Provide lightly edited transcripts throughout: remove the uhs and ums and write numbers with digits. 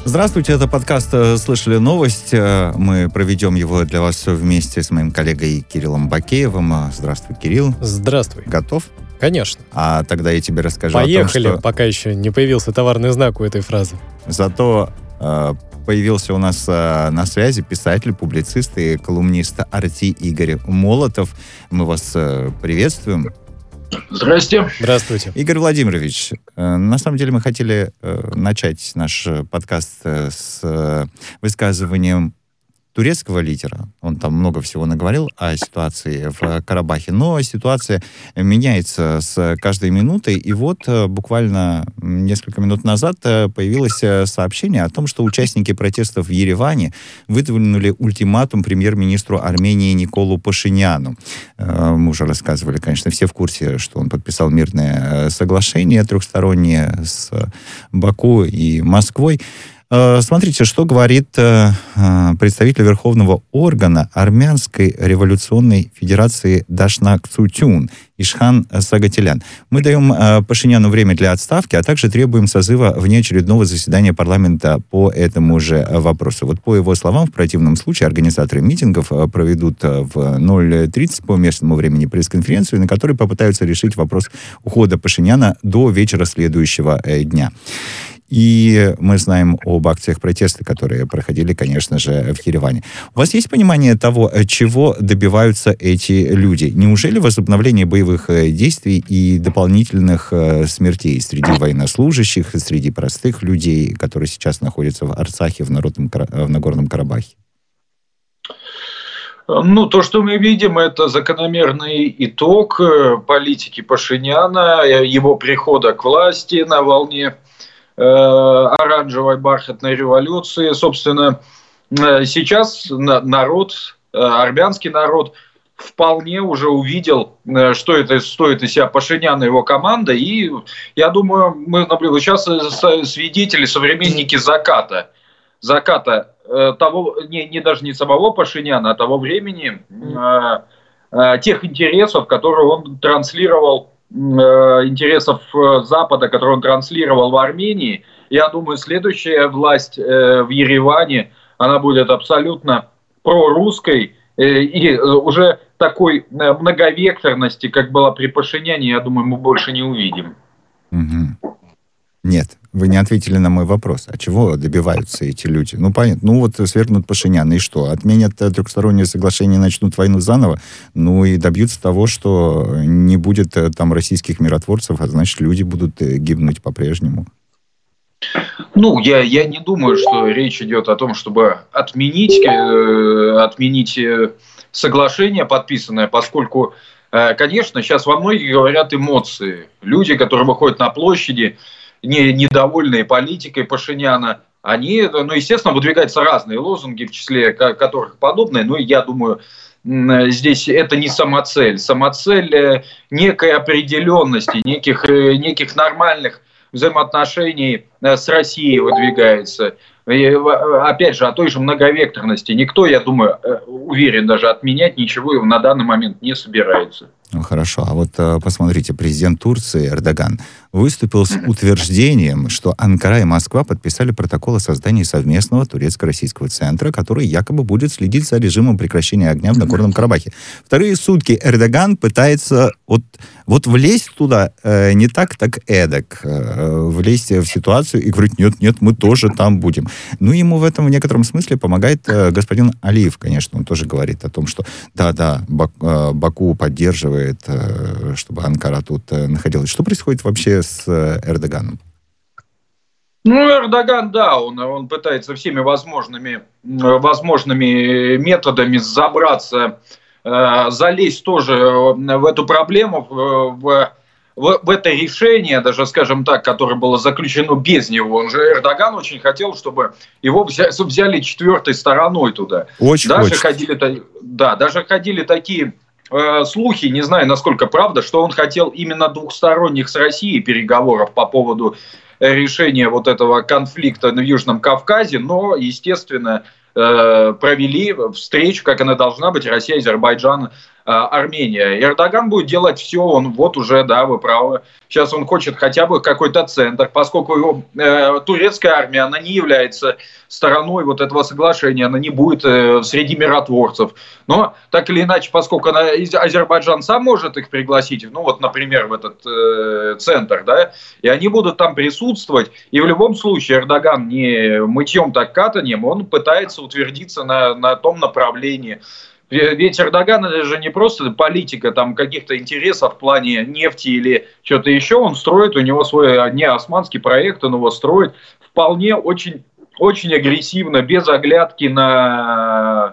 Здравствуйте, это подкаст «Слышали новость». Мы проведем его для вас вместе с моим коллегой Кириллом Бакеевым. Здравствуй, Кирилл. Здравствуй. Готов? Конечно. А тогда я тебе расскажу Поехали, о том, что... пока еще не появился товарный знак у этой фразы. Зато появился у нас на связи писатель, публицист и колумнист «Арти» Игорь Молотов. Мы вас приветствуем. Здрасте. Здравствуйте. Игорь Владимирович, на самом деле мы хотели начать наш подкаст с высказыванием турецкого лидера. Он там много всего наговорил о ситуации в Карабахе, но ситуация меняется с каждой минутой, и вот буквально несколько минут назад появилось сообщение о том, что участники протестов в Ереване выдвинули ультиматум премьер-министру Армении Николу Пашиняну. Мы уже рассказывали, конечно, все в курсе, что он подписал мирное соглашение трехстороннее с Баку и Москвой. Смотрите, что говорит представитель верховного органа Армянской революционной федерации Дашнак Цутюн Ишхан Сагатилян. Мы даем Пашиняну время для отставки, а также требуем созыва внеочередного заседания парламента по этому же вопросу. Вот по его словам, в противном случае организаторы митингов проведут в 0:30 по местному времени пресс-конференцию, на которой попытаются решить вопрос ухода Пашиняна до вечера следующего дня. И мы знаем об акциях протеста, которые проходили, конечно же, в Ереване. У вас есть понимание того, чего добиваются эти люди? Неужели возобновление боевых действий и дополнительных смертей среди военнослужащих, среди простых людей, которые сейчас находятся в Арцахе, в Нагорном Карабахе? Ну, то, что мы видим, это закономерный итог политики Пашиняна, его прихода к власти на волне оранжевой бархатной революции. Собственно, сейчас народ, армянский народ вполне уже увидел, что это стоит из себя Пашинян и его команда. И я думаю, мы наблюдаем сейчас свидетели, современники заката того, даже не самого Пашиняна, а того времени, тех интересов, которые он транслировал, интересов Запада, которые он транслировал в Армении. Я думаю, следующая власть в Ереване, она будет абсолютно прорусской и уже такой многовекторности, как была при Пашиняне, я думаю, мы больше не увидим. Угу. Нет, вы не ответили на мой вопрос. А чего добиваются эти люди? Ну, понятно. Ну, вот свергнут Пашиняна, и что? Отменят трехстороннее соглашение, начнут войну заново? Ну, и добьются того, что не будет там российских миротворцев, а значит, люди будут гибнуть по-прежнему. Ну, я не думаю, что речь идет о том, чтобы отменить соглашение подписанное, поскольку, конечно, сейчас во многих говорят эмоции. Люди, которые выходят на площади, недовольные политикой Пашиняна, они, естественно, выдвигаются разные лозунги, в числе которых подобные, но я думаю, здесь это не самоцель. Самоцель некой определенности, неких нормальных взаимоотношений с Россией выдвигается. И, опять же, о той же многовекторности. Никто, я думаю, уверен, даже отменять ничего на данный момент не собирается. Ну, хорошо. А вот посмотрите, президент Турции Эрдоган выступил с утверждением, что Анкара и Москва подписали протокол о создании совместного турецко-российского центра, который якобы будет следить за режимом прекращения огня в Нагорном Карабахе. Вторые сутки Эрдоган пытается вот влезть туда не так эдак, влезть в ситуацию и говорить, нет, мы тоже там будем. Ну, ему в этом в некотором смысле помогает господин Алиев, конечно. Он тоже говорит о том, что да, Баку поддерживает, чтобы Анкара тут находилась. Что происходит вообще с Эрдоганом? Ну, Эрдоган, да, он пытается всеми возможными методами забраться, залезть тоже в эту проблему, в это решение, даже, скажем так, которое было заключено без него. Эрдоган очень хотел, чтобы его взяли четвертой стороной туда. Даже ходили такие слухи, не знаю, насколько правда, что он хотел именно двухсторонних с Россией переговоров по поводу решения вот этого конфликта в Южном Кавказе, но, естественно, провели встречу, как она должна быть, Россия, Азербайджан, Армения. Эрдоган будет делать все, он вот уже, да, вы правы. Сейчас он хочет хотя бы какой-то центр, поскольку его турецкая армия, она не является стороной вот этого соглашения, она не будет среди миротворцев. Но так или иначе, поскольку Азербайджан сам может их пригласить, ну вот, например, в этот центр, да, и они будут там присутствовать, и в любом случае Эрдоган не мытьем так катаньем, он пытается утвердиться на том направлении. Ведь Эрдоган это же не просто политика там каких-то интересов в плане нефти или что-то еще, он строит, у него свой не османский проект, он его строит вполне очень, очень агрессивно, без оглядки на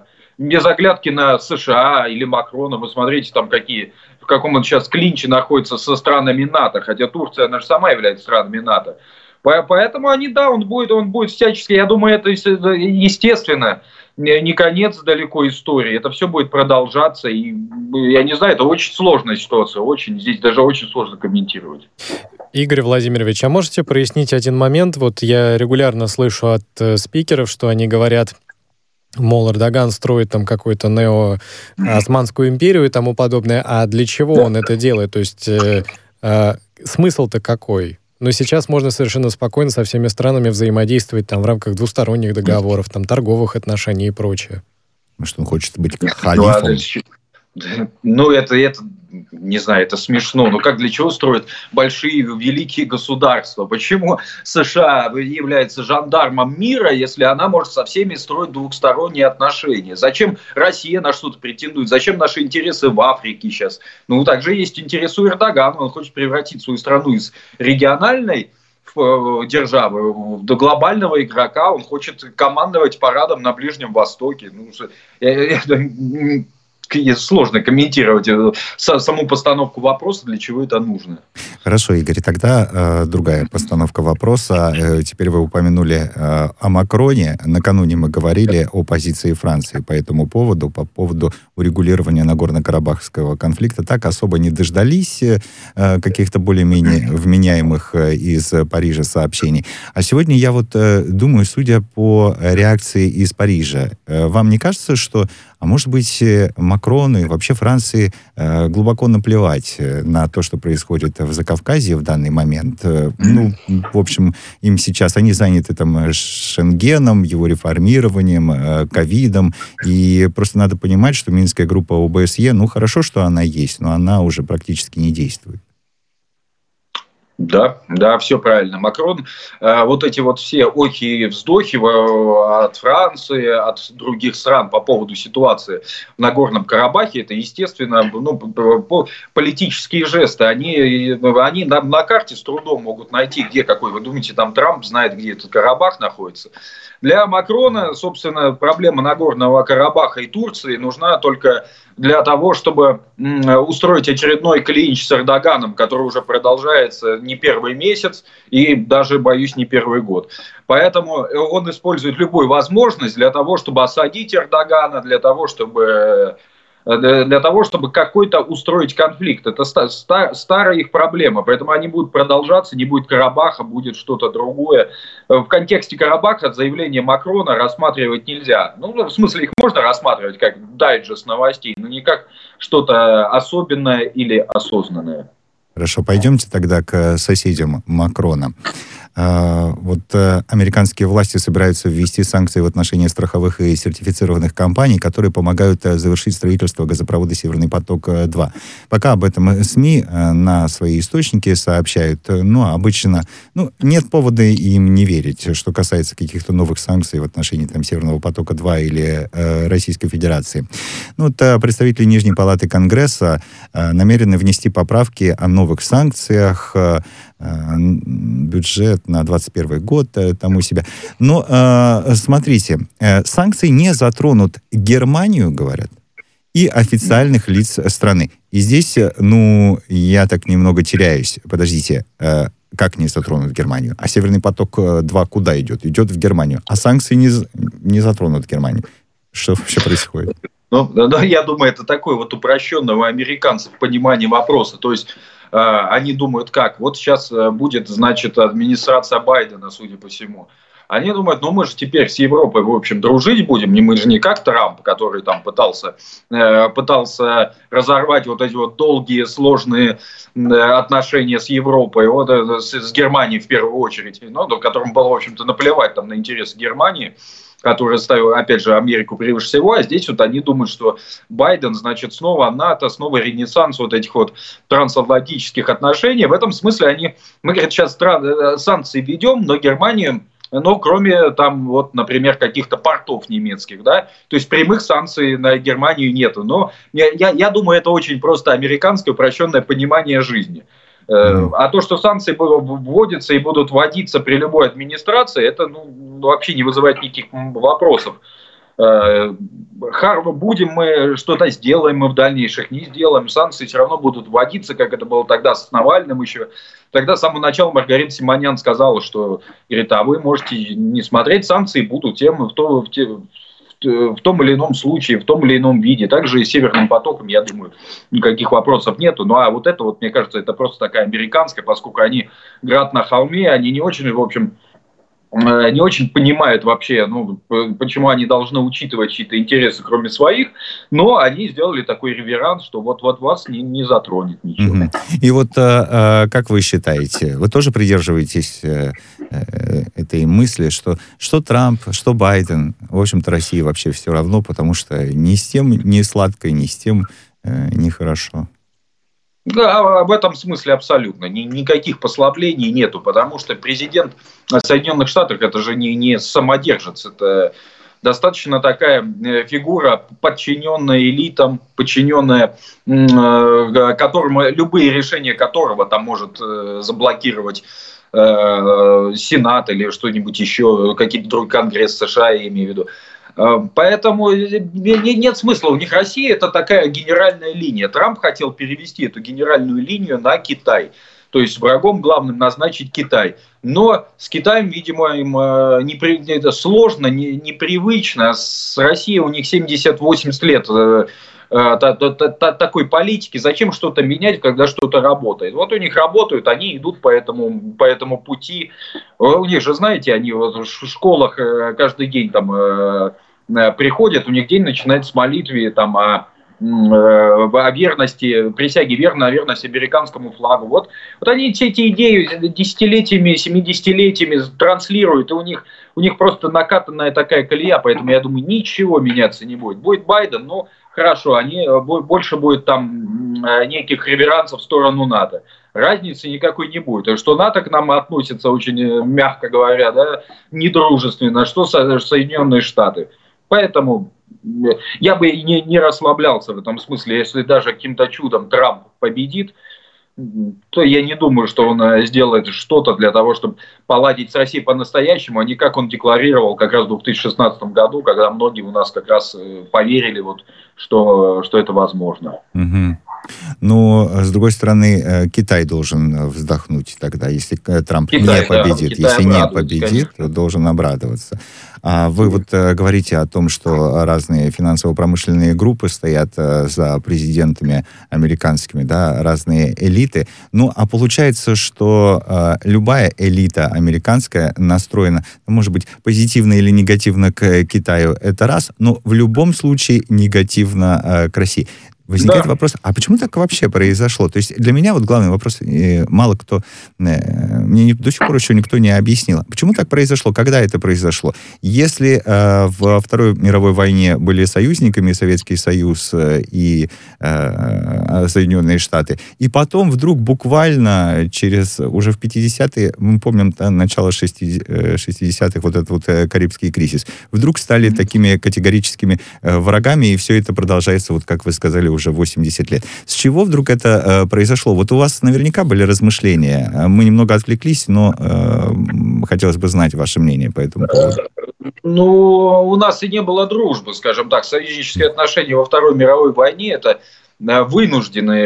США или Макрона. Вы смотрите, там в каком он сейчас клинче находится со странами НАТО, хотя Турция, она же сама является странами НАТО. Поэтому он будет всячески, я думаю, это естественно, не конец далеко истории, это все будет продолжаться, и я не знаю, это очень сложная ситуация, здесь даже очень сложно комментировать. Игорь Владимирович, а можете прояснить один момент? Вот я регулярно слышу от спикеров, что они говорят, мол, Эрдоган строит там какую-то нео-османскую империю и тому подобное, а для чего он это делает? То есть смысл-то какой? Но сейчас можно совершенно спокойно со всеми странами взаимодействовать там в рамках двусторонних договоров, там торговых отношений и прочее. Что он хочет быть халифом? Ну, это, не знаю, это смешно. Но как, для чего строят большие, великие государства? Почему США является жандармом мира, если она может со всеми строить двухсторонние отношения? Зачем Россия на что-то претендует? Зачем наши интересы в Африке сейчас? Ну, также есть интересы у Эрдогана. Он хочет превратить свою страну из региональной державы до глобального игрока. Он хочет командовать парадом на Ближнем Востоке. Сложно комментировать саму постановку вопроса, для чего это нужно. Хорошо, Игорь, тогда другая постановка вопроса. Теперь вы упомянули о Макроне. Накануне мы говорили о позиции Франции по этому поводу, по поводу урегулирования Нагорно-Карабахского конфликта. Так особо не дождались каких-то более-менее вменяемых из Парижа сообщений. А сегодня я вот думаю, судя по реакции из Парижа, вам не кажется, что а может быть, Макрону и вообще Франции глубоко наплевать на то, что происходит в Закавказье в данный момент. Ну, в общем, им сейчас, они заняты там Шенгеном, его реформированием, ковидом, и просто надо понимать, что Минская группа ОБСЕ, ну, хорошо, что она есть, но она уже практически не действует. Да, все правильно. Макрон, вот эти вот все охи и вздохи от Франции, от других стран по поводу ситуации в Нагорном Карабахе, это, естественно, политические жесты. Они на карте с трудом могут найти, где какой. Вы думаете, там Трамп знает, где этот Карабах находится? Для Макрона, собственно, проблема Нагорного Карабаха и Турции нужна только для того, чтобы устроить очередной клинч с Эрдоганом, который уже продолжается не первый месяц и даже, боюсь, не первый год. Поэтому он использует любую возможность для того, чтобы осадить Эрдогана, для того, чтобы какой-то устроить конфликт. Это старая их проблема, поэтому они будут продолжаться, не будет Карабаха, будет что-то другое. В контексте Карабаха заявление Макрона рассматривать нельзя. Ну, в смысле, их можно рассматривать как дайджест новостей, но не как что-то особенное или осознанное. Хорошо, пойдемте тогда к соседям Макрона. Вот американские власти собираются ввести санкции в отношении страховых и сертифицированных компаний, которые помогают завершить строительство газопровода «Северный поток-2». Пока об этом СМИ на свои источники сообщают, но обычно нет повода им не верить, что касается каких-то новых санкций в отношении там, «Северного потока-2» или Российской Федерации. Представители Нижней палаты Конгресса намерены внести поправки о новых санкциях, бюджет на 2021 год тому себя. Но смотрите, санкции не затронут Германию, говорят, и официальных лиц страны. И здесь, я так немного теряюсь. Подождите, как не затронут Германию? А «Северный поток-2» куда идет? Идет в Германию. А санкции не затронут Германию. Что вообще происходит? Я думаю, это такое вот упрощенное у американцев понимание вопроса. То есть они думают, как? Вот сейчас будет, значит, администрация Байдена, судя по всему. Они думают, ну мы же теперь с Европой, в общем, дружить будем, мы же не как Трамп, который там пытался разорвать вот эти вот долгие, сложные отношения с Европой, вот, с Германией в первую очередь, ну, которому было, в общем-то, наплевать там на интересы Германии, который ставил, опять же, Америку превыше всего, а здесь вот они думают, что Байден, значит, снова НАТО, снова ренессанс вот этих вот трансатлантических отношений. В этом смысле мы, говорят, сейчас санкции введем, но Германию, но кроме там, вот, например, каких-то портов немецких, да, то есть прямых санкций на Германию нету. Но я думаю, это очень просто американское упрощенное понимание жизни. А то, что санкции вводятся и будут вводиться при любой администрации, это вообще не вызывает никаких вопросов. Будем мы что-то сделаем, мы в дальнейших не сделаем, санкции все равно будут вводиться, как это было тогда с Навальным еще. Тогда с самого начала Маргарита Симонян сказала, что, говорит, а вы можете не смотреть, санкции будут в том или ином случае, в том или ином виде. Также и с Северным потоком, я думаю, никаких вопросов нету. Ну а вот это, мне кажется, это просто такая американская, поскольку они град на холме, они не очень, в общем, не очень понимают вообще, почему они должны учитывать чьи-то интересы, кроме своих, но они сделали такой реверанс, что вот вас не затронет ничего. И вот как вы считаете, вы тоже придерживаетесь этой мысли, что Трамп, что Байден, в общем-то, России вообще все равно, потому что ни с тем не сладко, ни с тем не хорошо? Да, в этом смысле абсолютно. Никаких послаблений нету, потому что президент Соединенных Штатов, это же не самодержец, это достаточно такая фигура, подчиненная элитам, подчиненная которому, любые решения которого там может заблокировать Сенат или что-нибудь еще, какие-то другие Конгресс США, я имею в виду. Поэтому нет смысла. У них Россия — это такая генеральная линия. Трамп хотел перевести эту генеральную линию на Китай. То есть врагом главным назначить Китай. Но с Китаем, видимо, им это сложно, непривычно. С Россией у них 70-80 лет такой политики. Зачем что-то менять, когда что-то работает? Вот у них работают, они идут по этому пути. У них же, знаете, они вот в школах каждый день там приходят, у них день начинается с молитвы там о верности, присяге на верность американскому флагу. Вот они все эти идеи десятилетиями, 70-летиями транслируют, и у них просто накатанная такая колея, поэтому я думаю, ничего меняться не будет. Будет Байден, хорошо, больше будет там неких реверансов в сторону НАТО. Разницы никакой не будет. Что НАТО к нам относится очень, мягко говоря, да, недружественно, что Соединенные Штаты. Поэтому я бы не расслаблялся в этом смысле. Если даже каким-то чудом Трамп победит, то я не думаю, что он сделает что-то для того, чтобы поладить с Россией по-настоящему, а не как он декларировал как раз в 2016 году, когда многие у нас как раз поверили, что это возможно. Угу. Но, с другой стороны, Китай должен вздохнуть тогда, если Трамп не победит. Если не победит, то должен обрадоваться. А вы говорите о том, что разные финансово-промышленные группы стоят за президентами американскими, да, разные элиты. А получается, что любая элита американская настроена, может быть, позитивно или негативно к Китаю, это раз, но в любом случае негативно к России. Возникает вопрос, а почему так вообще произошло? То есть для меня главный вопрос, мало кто, мне до сих пор еще никто не объяснил, почему так произошло, когда это произошло. Если во Второй мировой войне были союзниками Советский Союз и Соединенные Штаты, и потом вдруг буквально уже в 50-е, мы помним начало 60-х, вот этот Карибский кризис, вдруг стали такими категорическими врагами, и все это продолжается, как вы сказали, уже 80 лет. С чего вдруг это произошло? У вас наверняка были размышления. Мы немного отвлеклись, но хотелось бы знать ваше мнение по этому поводу. У нас и не было дружбы, скажем так. Союзнические отношения во Второй мировой войне — это вынужденный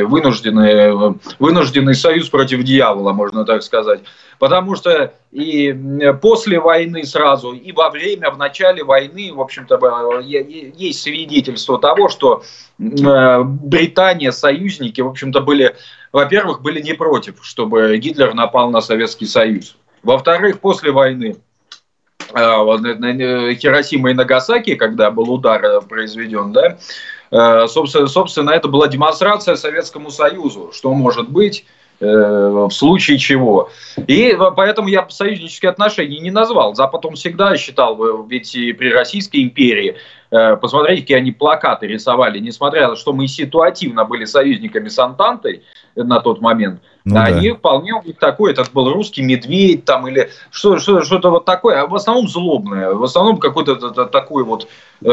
союз против дьявола, можно так сказать. Потому что и после войны сразу, и во время, в начале войны, в общем-то, есть свидетельство того, что Британия, союзники, в общем-то, были не против, чтобы Гитлер напал на Советский Союз. Во-вторых, после войны Хиросима и Нагасаки, когда был удар произведен, да, собственно, это была демонстрация Советскому Союзу, что может быть в случае чего. И поэтому я союзнические отношения не назвал. Запад он всегда считал, ведь и при Российской империи, посмотрите, какие они плакаты рисовали, несмотря на то, что мы ситуативно были союзниками с Антантой на тот момент, они вполне у них такой, этот был русский медведь там, или что-то вот такое, а в основном злобное, в основном какой-то такой вот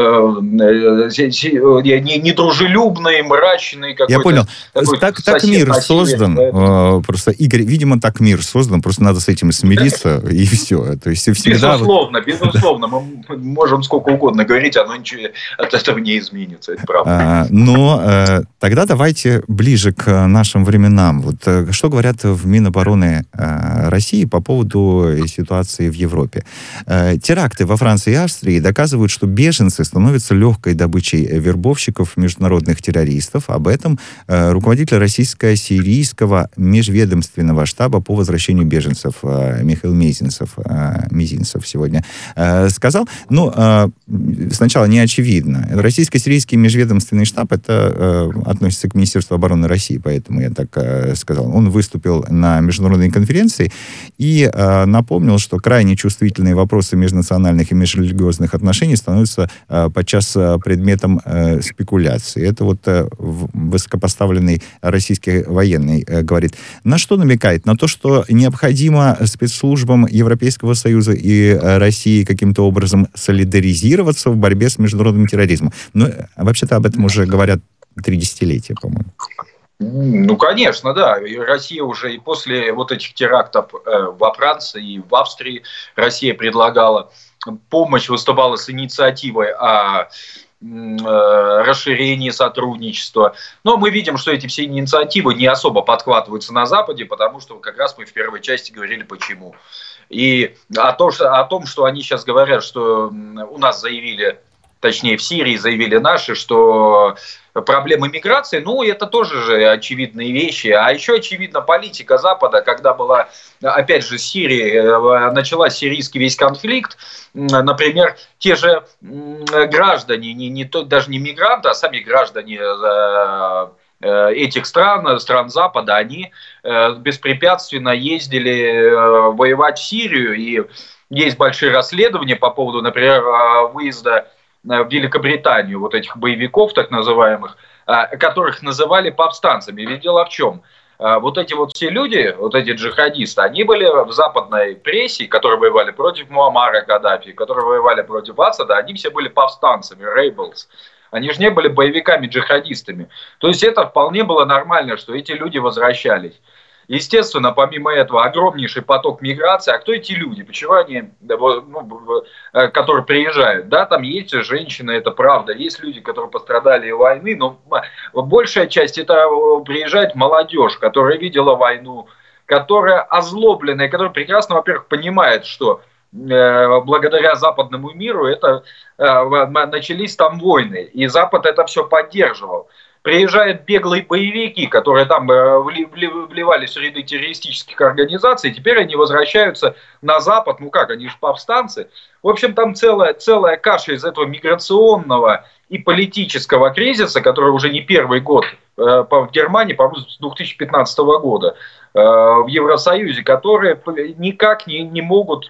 недружелюбный, мрачный какой-то. Я понял. Так мир создан. Просто, Игорь, видимо, так мир создан, просто надо с этим смириться, и все. То есть всегда... Безусловно. Мы можем сколько угодно говорить, оно ничего от этого не изменится, это правда. Но тогда давайте ближе к нашим временам. Вот что говорят в Минобороны России по поводу ситуации в Европе? Теракты во Франции и Австрии доказывают, что беженцы становятся легкой добычей вербовщиков международных террористов. Об этом руководитель российско-сирийского межведомственного штаба по возвращению беженцев Михаил Мизинцев сегодня сказал. Ну, сначала не очевидно. Российско-сирийский межведомственный штаб, это относится к Министерству обороны России, поэтому я так сказал. Он выступил на международной конференции и напомнил, что крайне чувствительные вопросы межнациональных и межрелигиозных отношений становятся подчас предметом спекуляции. Это вот высокопоставленный российский военный говорит. На что намекает? На то, что необходимо спецслужбам Европейского Союза и России каким-то образом солидаризироваться в борьбе с международным терроризмом. Но вообще-то об этом уже говорят 3 десятилетия, по-моему. Ну, конечно, да. И Россия уже и после вот этих терактов во Франции и в Австрии Россия предлагала помощь, выступала с инициативой о расширении сотрудничества. Но мы видим, что эти все инициативы не особо подхватываются на Западе, потому что как раз мы в первой части говорили, почему. И о том, что они сейчас говорят, что у нас заявили, точнее в Сирии заявили наши, что проблемы миграции, ну, это тоже же очевидные вещи. А еще очевидна политика Запада, когда была, опять же, Сирия, началась сирийский весь конфликт. Например, те же граждане, даже не мигранты, а сами граждане этих стран Запада, они беспрепятственно ездили воевать в Сирию. И есть большие расследования по поводу, например, выезда в Великобританию вот этих боевиков, так называемых, которых называли повстанцами. Ведь дело в чем? Вот эти вот все люди, вот эти джихадисты, они были в западной прессе, которые воевали против Муаммара Каддафи, которые воевали против Асада, они все были повстанцами, rebels. Они же не были боевиками-джихадистами. То есть это вполне было нормально, что эти люди возвращались. Естественно, помимо этого, огромнейший поток миграции. А кто эти люди? Почему они, которые приезжают? Да, там есть женщины, это правда. Есть люди, которые пострадали от войны, но большая часть это приезжает молодежь, которая видела войну, которая озлобленная, которая прекрасно, во-первых, понимает, что благодаря западному миру начались там войны, и Запад это все поддерживал. Приезжают беглые боевики, которые там вливались в ряды террористических организаций, теперь они возвращаются на Запад, ну как, они же повстанцы. В общем, там целая каша из этого миграционного и политического кризиса, который уже не первый год в Германии, по-моему, с 2015 года, в Евросоюзе, которые никак не могут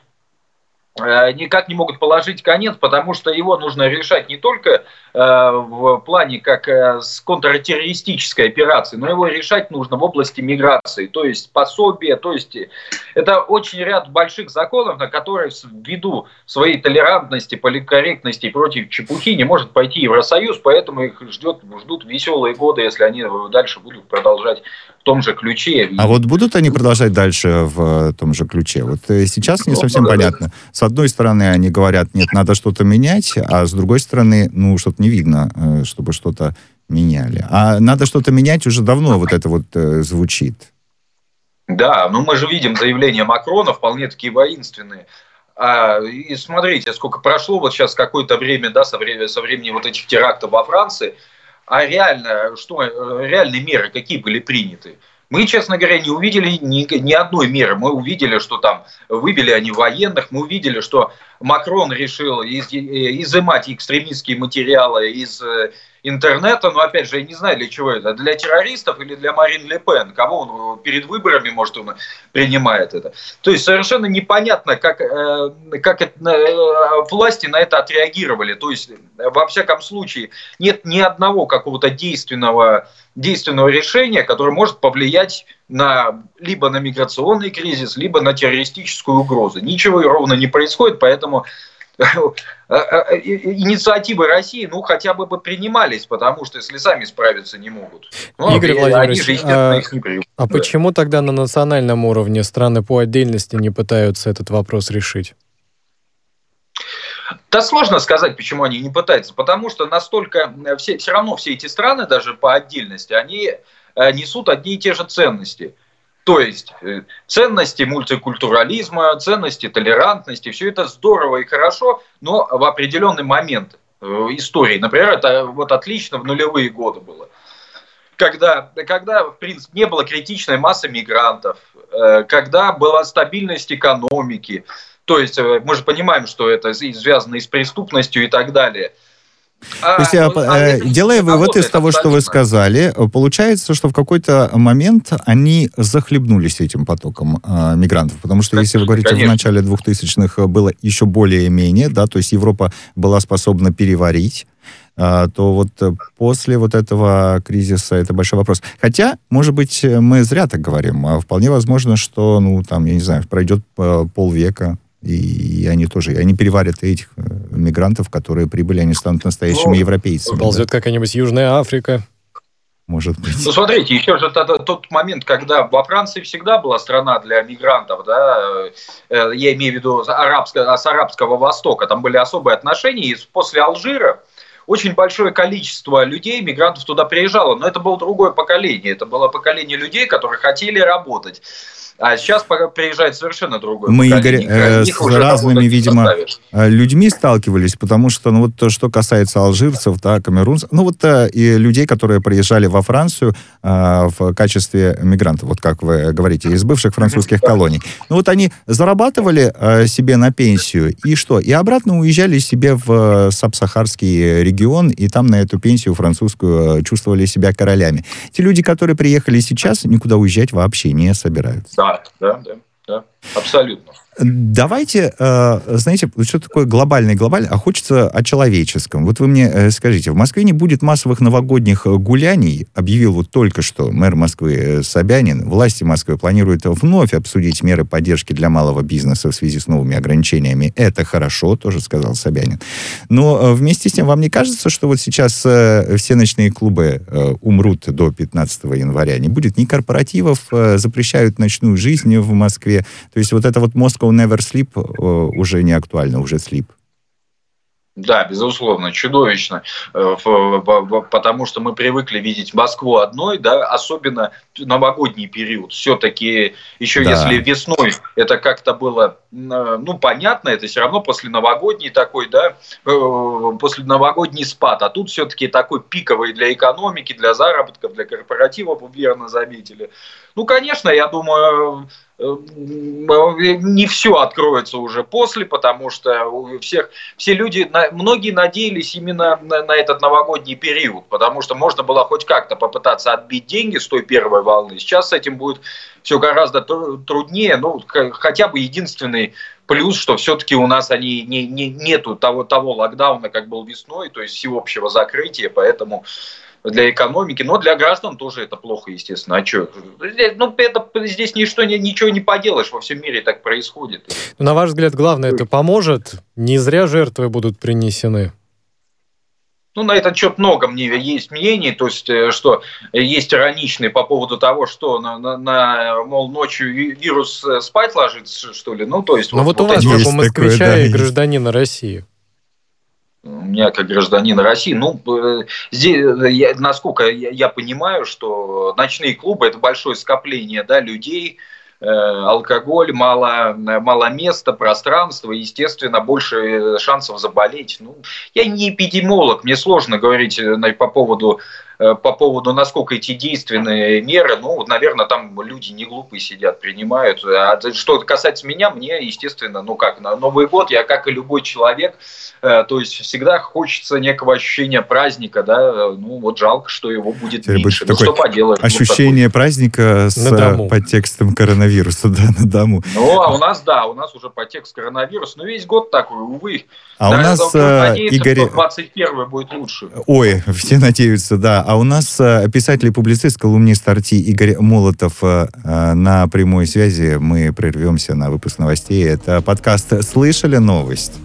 положить конец, потому что его нужно решать не только в плане как с контртеррористической операции, но его решать нужно в области миграции, то есть пособия, то есть это очень ряд больших законов, на которые ввиду своей толерантности, политкорректности и против чепухи не может пойти Евросоюз, поэтому их ждут веселые годы, если они дальше будут продолжать в том же ключе. А вот будут они продолжать дальше в том же ключе? Вот сейчас не совсем понятно. С одной стороны, они говорят, нет, надо что-то менять, а с другой стороны, ну, что-то не видно, чтобы что-то меняли. А надо что-то менять уже давно, вот это вот звучит. Да, но мы же видим заявления Макрона, вполне такие воинственные. И смотрите, сколько прошло вот сейчас какое-то время, да, со времени вот этих терактов во Франции, а реальные меры какие были приняты? Мы, честно говоря, не увидели ни одной меры. Мы увидели, что там вывели они военных, мы увидели, что Макрон решил изымать экстремистские материалы из интернета, но опять же, я не знаю, для чего это, для террористов или для Марин Ле Пен, кого он перед выборами, может, он принимает это. То есть совершенно непонятно, как власти на это отреагировали. То есть, во всяком случае, нет ни одного какого-то действенного решения, которое может повлиять либо на миграционный кризис, либо на террористическую угрозу. Ничего ровно не происходит, поэтому инициативы России, хотя бы принимались, потому что если сами справиться не могут. Игорь Владимирович, почему тогда на национальном уровне страны по отдельности не пытаются этот вопрос решить? Да сложно сказать, почему они не пытаются, потому что настолько все равно все эти страны, даже по отдельности, они несут одни и те же ценности. То есть ценности мультикультурализма, ценности толерантности, все это здорово и хорошо, но в определенный момент истории, например, это вот отлично в нулевые годы было, когда в принципе, не было критичной массы мигрантов, когда была стабильность экономики, то есть мы же понимаем, что это связано и с преступностью и так далее. То есть, делая вывод из того, что вы сказали, получается, что в какой-то момент они захлебнулись этим потоком мигрантов. Потому что, если вы говорите, в начале 2000-х было еще более-менее, да, то есть Европа была способна переварить, то вот после вот этого кризиса это большой вопрос. Хотя, может быть, мы зря так говорим. Вполне возможно, что, я не знаю, пройдет полвека, и они переварят этих мигрантов, которые прибыли, они станут настоящими европейцами. Ползет какая-нибудь Южная Африка. Может быть. Смотрите, еще же тот момент, когда во Франции всегда была страна для мигрантов, да, я имею в виду с Арабского Востока, там были особые отношения, и после Алжира очень большое количество людей, мигрантов туда приезжало, но это было другое поколение, это было поколение людей, которые хотели работать. А сейчас приезжает совершенно другое поколение. Мы, Игорь, с разными, видимо, людьми сталкивались, потому что, то, что касается алжирцев, да, камерунцев, и людей, которые приезжали во Францию в качестве мигрантов, вот как вы говорите, из бывших французских колоний. Они зарабатывали себе на пенсию, и что? И обратно уезжали себе в субсахарский регион, и там на эту пенсию французскую чувствовали себя королями. Те люди, которые приехали сейчас, никуда уезжать вообще не собираются. Да, абсолютно. Давайте, знаете, что такое глобальный, а хочется о человеческом. Вот вы мне скажите, в Москве не будет массовых новогодних гуляний, объявил вот только что мэр Москвы Собянин. Власти Москвы планируют вновь обсудить меры поддержки для малого бизнеса в связи с новыми ограничениями. Это хорошо, тоже сказал Собянин. Но вместе с тем, вам не кажется, что вот сейчас все ночные клубы умрут до 15 января? Не будет ни корпоративов, запрещают ночную жизнь в Москве. То есть вот это вот Moscow Never Sleep уже не актуально, уже sleep. Да, безусловно, чудовищно, потому что мы привыкли видеть Москву одной, да, особенно новогодний период. Все-таки еще если весной это как-то было, понятно, это все равно после новогодний такой, да, после новогодний спад, а тут все-таки такой пиковый для экономики, для заработков, для корпоративов, вы верно заметили. Конечно, я думаю, не все откроется уже после, потому что все люди, многие надеялись именно на этот новогодний период, потому что можно было хоть как-то попытаться отбить деньги с той первой волны. Сейчас с этим будет все гораздо труднее, хотя бы единственный плюс, что все-таки у нас нету того локдауна, как был весной, то есть всеобщего закрытия, поэтому для экономики, но для граждан тоже это плохо, естественно. А что? Здесь ничего не поделаешь, во всем мире так происходит. На ваш взгляд, главное, это поможет? Не зря жертвы будут принесены? На этот счет много есть мнений, то есть, что есть ироничные по поводу того, что, мол, ночью вирус спать ложится, что ли? То есть, у вас, как у москвича и гражданина России. У меня как гражданина России, здесь, насколько я понимаю, что ночные клубы – это большое скопление, да, людей, алкоголь, мало места, пространства, естественно, больше шансов заболеть. Я не эпидемиолог, мне сложно говорить по поводу по поводу, насколько эти действенные меры, ну, вот, наверное, там люди не глупые сидят, принимают. А что касается меня, мне, естественно, ну как, на Новый год я, как и любой человек, то есть всегда хочется некого ощущения праздника, да, ну вот жалко, что его будет теперь меньше. будет Ну что поделаешь? ощущение праздника с подтекстом коронавируса, да, на дому. Ну, а у нас уже подтекст коронавируса, ну весь год такой, увы. А у нас, Игорь... что 21-й будет лучше. Ой, все надеются, да. А у нас писатель и публицист, колумнист Арти Игорь Молотов на прямой связи. Мы прервемся на выпуск новостей. Это подкаст «Слышали новость?»